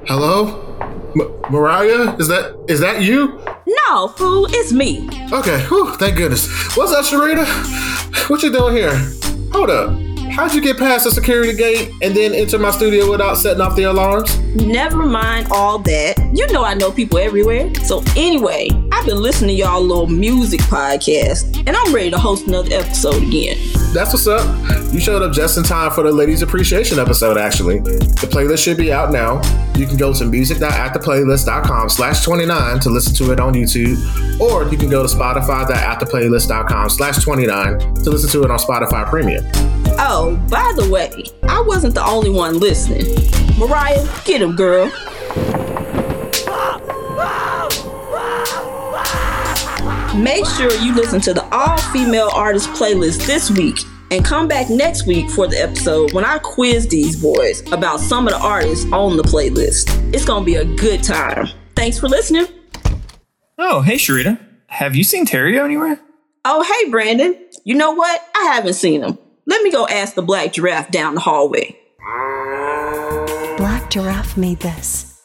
Hello? Mariah? Is that you? No, fool, it's me. Okay, whew, thank goodness. What's up, Sharita? What you doing here? Hold up. How'd you get past the security gate and then enter my studio without setting off the alarms? Never mind all that. You know I know people everywhere. So anyway, I've been listening to y'all little music podcast, and I'm ready to host another episode again. That's what's up. You showed up just in time for the Ladies Appreciation episode, actually. The playlist should be out now. You can go to music.attheplaylist.com/29 to listen to it on YouTube, or you can go to spotify.attheplaylist.com/29 to listen to it on Spotify Premium. Oh, by the way, I wasn't the only one listening. Mariah, get him, girl. Make sure you listen to the all-female artist playlist this week and come back next week for the episode when I quiz these boys about some of the artists on the playlist. It's gonna be a good time. Thanks for listening. Oh, hey, Sharita. Have you seen Terrio anywhere? Oh, hey, Brandon. You know what? I haven't seen him. Let me go ask the black giraffe down the hallway. Black Giraffe made this.